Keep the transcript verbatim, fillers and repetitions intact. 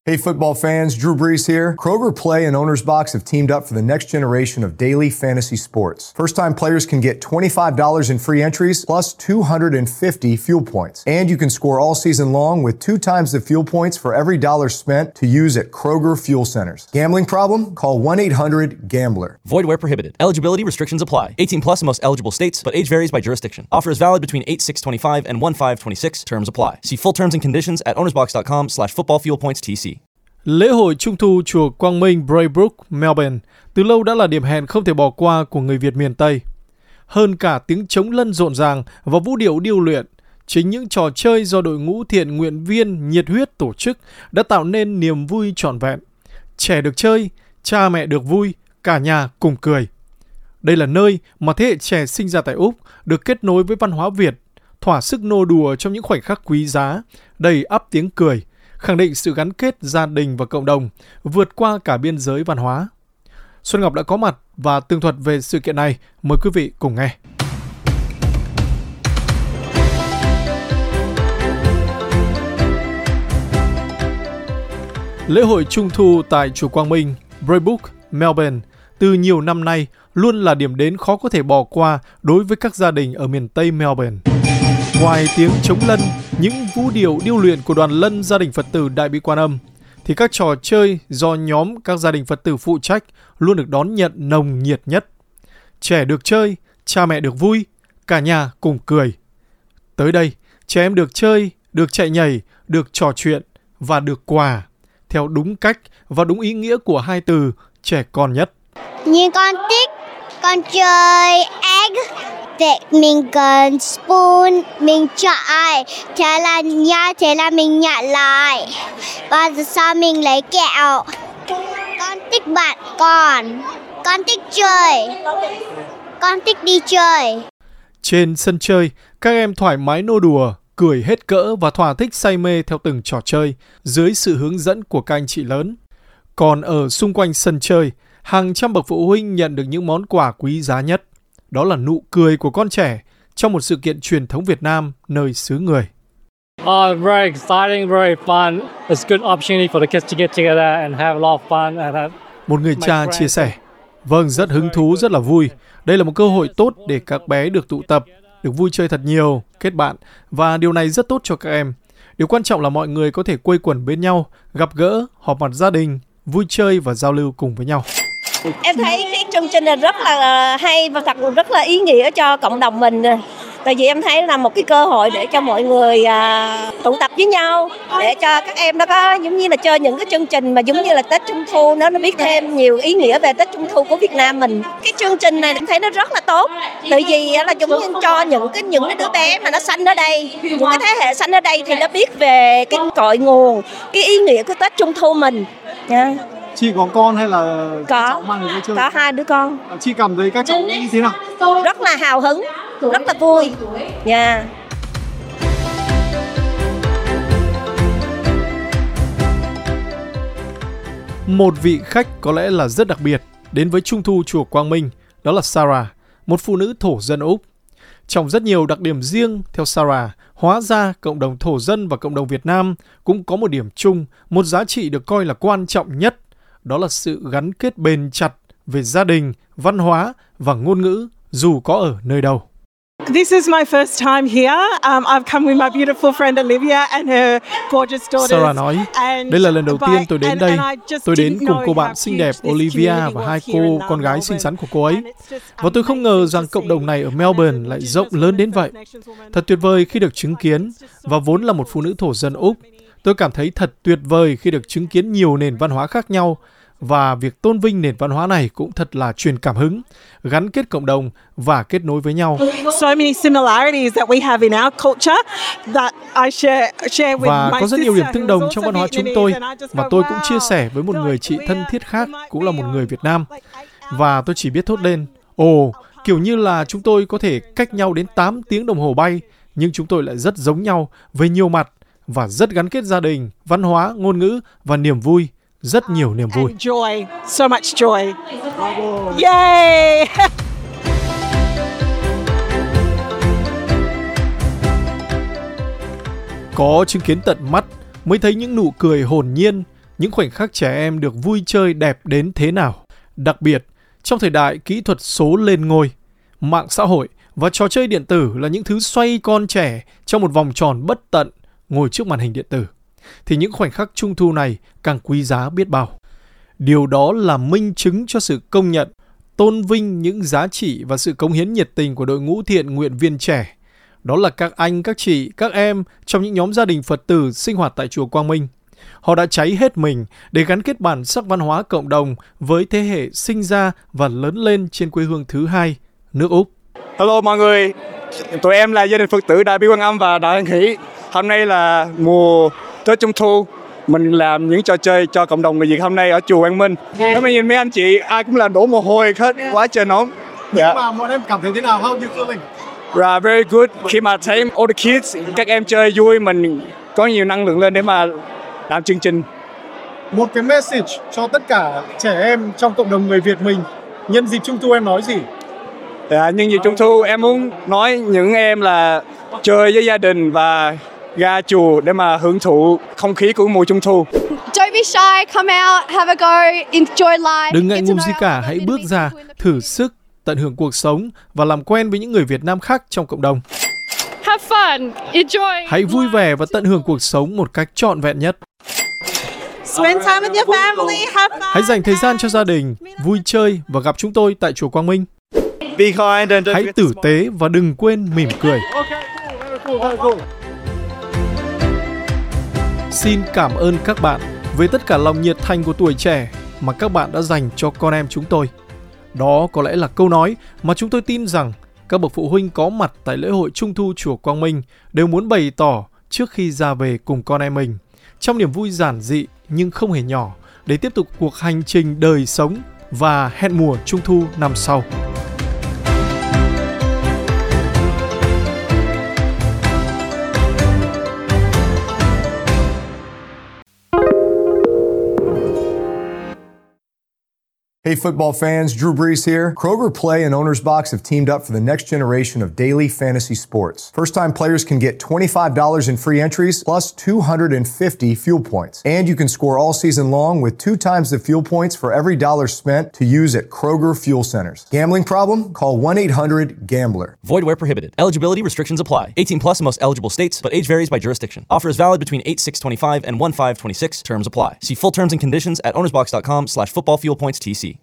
Hey football fans, Drew Brees here. Kroger Play and Owner's Box have teamed up for the next generation of daily fantasy sports. First-time players can get twenty-five dollars in free entries plus two hundred fifty fuel points. And you can score all season long with two times the fuel points for every dollar spent to use at Kroger Fuel Centers. Gambling problem? Call one eight hundred gambler. Void where prohibited. Eligibility restrictions apply. eighteen plus in most eligible states, but age varies by jurisdiction. Offer is valid between eight six twenty-five and one five twenty-six. Terms apply. See full terms and conditions at ownersbox.com slash football fuel points TC. Lễ hội Trung thu chùa Quang Minh Braybrook, Melbourne từ lâu đã là điểm hẹn không thể bỏ qua của người Việt miền Tây. Hơn cả tiếng trống lân rộn ràng và vũ điệu điêu luyện, chính những trò chơi do đội ngũ thiện nguyện viên nhiệt huyết tổ chức đã tạo nên niềm vui trọn vẹn. Trẻ được chơi, cha mẹ được vui, cả nhà cùng cười. Đây là nơi mà thế hệ trẻ sinh ra tại Úc được kết nối với văn hóa Việt, thỏa sức nô đùa trong những khoảnh khắc quý giá, đầy ắp tiếng cười, khẳng định sự gắn kết gia đình và cộng đồng, vượt qua cả biên giới văn hóa. Xuân Ngọc đã có mặt và tường thuật về sự kiện này. Mời quý vị cùng nghe. Lễ hội Trung thu tại chùa Quang Minh, Braybrook, Melbourne từ nhiều năm nay luôn là điểm đến khó có thể bỏ qua đối với các gia đình ở miền Tây Melbourne. Ngoài tiếng trống lân, những vũ điệu điêu luyện của đoàn lân gia đình Phật tử Đại Bi Quan Âm, thì các trò chơi do nhóm các gia đình Phật tử phụ trách luôn được đón nhận nồng nhiệt nhất. Trẻ được chơi, cha mẹ được vui, cả nhà cùng cười. Tới đây, trẻ em được chơi, được chạy nhảy, được trò chuyện và được quà, theo đúng cách và đúng ý nghĩa của hai từ trẻ con nhất. Như con thích, con chơi egg. Vậy mình cần spoon, mình chọi, thế là nhá, thế là mình nhặt lại. Và sau mình lấy kẹo. Con thích bạn con, con thích chơi, con thích đi chơi. Trên sân chơi, các em thoải mái nô đùa, cười hết cỡ và thỏa thích say mê theo từng trò chơi dưới sự hướng dẫn của các anh chị lớn. Còn ở xung quanh sân chơi, hàng trăm bậc phụ huynh nhận được những món quà quý giá nhất. Đó là nụ cười của con trẻ trong một sự kiện truyền thống Việt Nam nơi xứ người. Oh, very exciting, very fun. It's a good opportunity for the kids to get together and have a lot of fun and have... Một người cha chia sẻ, vâng, rất hứng thú, rất là vui. Đây là một cơ hội tốt để các bé được tụ tập, được vui chơi thật nhiều, kết bạn, và điều này rất tốt cho các em. Điều quan trọng là mọi người có thể quây quần bên nhau, gặp gỡ, họp mặt gia đình, vui chơi và giao lưu cùng với nhau. Em thấy cái chương trình này rất là hay và thật rất là ý nghĩa cho cộng đồng mình. Tại vì em thấy là một cái cơ hội để cho mọi người à, tụ tập với nhau, để cho các em nó có giống như là chơi những cái chương trình mà giống như là Tết Trung thu, nó nó biết thêm nhiều ý nghĩa về Tết Trung thu của Việt Nam mình. Cái chương trình này em thấy nó rất là tốt. Tại vì là giống như cho những cái những cái đứa bé mà nó sanh ở đây, những cái thế hệ sanh ở đây thì nó biết về cái cội nguồn, cái ý nghĩa của Tết Trung thu mình. Yeah. Chị có con hay là có, cháu mang đến chơi? Có hai đứa con. Chị cảm thấy các cháu như thế nào? Rất là hào hứng, rất là vui. Yeah. Một vị khách có lẽ là rất đặc biệt đến với Trung thu chùa Quang Minh, đó là Sarah, một phụ nữ thổ dân Úc. Trong rất nhiều đặc điểm riêng, theo Sarah, hóa ra cộng đồng thổ dân và cộng đồng Việt Nam cũng có một điểm chung, một giá trị được coi là quan trọng nhất. Đó là sự gắn kết bền chặt về gia đình, văn hóa và ngôn ngữ dù có ở nơi đâu. This is my first time here. Um, I've come with my beautiful friend Olivia and her gorgeous daughters. Sarah nói, đây là lần đầu tiên tôi đến đây. Tôi đến cùng cô bạn xinh đẹp Olivia và hai cô con gái xinh xắn của cô ấy. Và tôi không ngờ rằng cộng đồng này ở Melbourne lại rộng lớn đến vậy. Thật tuyệt vời khi được chứng kiến, và vốn là một phụ nữ thổ dân Úc, tôi cảm thấy thật tuyệt vời khi được chứng kiến nhiều nền văn hóa khác nhau. Và việc tôn vinh nền văn hóa này cũng thật là truyền cảm hứng, gắn kết cộng đồng và kết nối với nhau. So many similarities that we have in our culture that I share share with Và my có rất nhiều điểm sister tương who đồng is trong also văn hóa chúng Vietnamese, tôi, and I just và go, tôi cũng wow, chia sẻ với một người chị thân thiết khác cũng là một người Việt Nam. Và tôi chỉ biết thốt lên, ồ, kiểu như là chúng tôi có thể cách nhau đến tám tiếng đồng hồ bay, nhưng chúng tôi lại rất giống nhau về nhiều mặt và rất gắn kết gia đình, văn hóa, ngôn ngữ và niềm vui. Rất nhiều niềm vui. And joy, so much joy. Yay! Có chứng kiến tận mắt mới thấy những nụ cười hồn nhiên, những khoảnh khắc trẻ em được vui chơi đẹp đến thế nào. Đặc biệt, trong thời đại kỹ thuật số lên ngôi, mạng xã hội và trò chơi điện tử là những thứ xoay con trẻ trong một vòng tròn bất tận ngồi trước màn hình điện tử, thì những khoảnh khắc Trung thu này càng quý giá biết bao. Điều đó là minh chứng cho sự công nhận, tôn vinh những giá trị và sự cống hiến nhiệt tình của đội ngũ thiện nguyện viên trẻ. Đó là các anh, các chị, các em trong những nhóm gia đình Phật tử sinh hoạt tại chùa Quang Minh. Họ đã cháy hết mình để gắn kết bản sắc văn hóa cộng đồng với thế hệ sinh ra và lớn lên trên quê hương thứ hai, nước Úc. Hello mọi người, tụi em là gia đình Phật tử Đại Bi Quan Âm và Đại An Hỷ. Hôm nay là mùa Tết Trung Thu, mình làm những trò chơi cho cộng đồng người Việt hôm nay ở chùa Quang Minh. Nếu mà nhìn mấy anh chị ai cũng làm đổ mồ hôi hết, quá trời nóng. Yeah. Mà mọi em cảm thấy thế nào? How you feeling? Right, very good. Khi mà thấy all the kids, các em chơi vui, mình có nhiều năng lượng lên để mà làm chương trình. Một cái message cho tất cả trẻ em trong cộng đồng người Việt mình nhân dịp Trung thu em nói gì? Yeah, nhân dịp Trung thu em muốn nói những em là chơi với gia đình và ra chùa để mà hưởng thụ không khí của mùa Trung thu. Don't be shy, come out, have a go, enjoy life. Đừng ngại ngùng gì cả, hãy bước ra, thử sức, tận hưởng cuộc sống và làm quen với những người Việt Nam khác trong cộng đồng. Have fun, enjoy. Hãy vui vẻ và tận hưởng cuộc sống một cách trọn vẹn nhất. Spend time with your family, have fun. Hãy dành thời gian cho gia đình, vui chơi và gặp chúng tôi tại chùa Quang Minh. Be kind and don't Hãy tử tế và đừng quên mỉm cười. Xin cảm ơn các bạn với tất cả lòng nhiệt thành của tuổi trẻ mà các bạn đã dành cho con em chúng tôi. Đó có lẽ là câu nói mà chúng tôi tin rằng các bậc phụ huynh có mặt tại lễ hội Trung thu chùa Quang Minh đều muốn bày tỏ trước khi ra về cùng con em mình, trong niềm vui giản dị nhưng không hề nhỏ để tiếp tục cuộc hành trình đời sống và hẹn mùa Trung thu năm sau. Hey football fans, Drew Brees here. Kroger Play and Owner's Box have teamed up for the next generation of daily fantasy sports. First-time players can get twenty-five dollars in free entries plus two hundred fifty fuel points. And you can score all season long with two times the fuel points for every dollar spent to use at Kroger Fuel Centers. Gambling problem? Call one eight hundred gambler. Void where prohibited. Eligibility restrictions apply. eighteen plus in most eligible states, but age varies by jurisdiction. Offer is valid between eight six twenty-five and one five twenty-six. Terms apply. See full terms and conditions at ownersbox dot com slash football fuel points T C.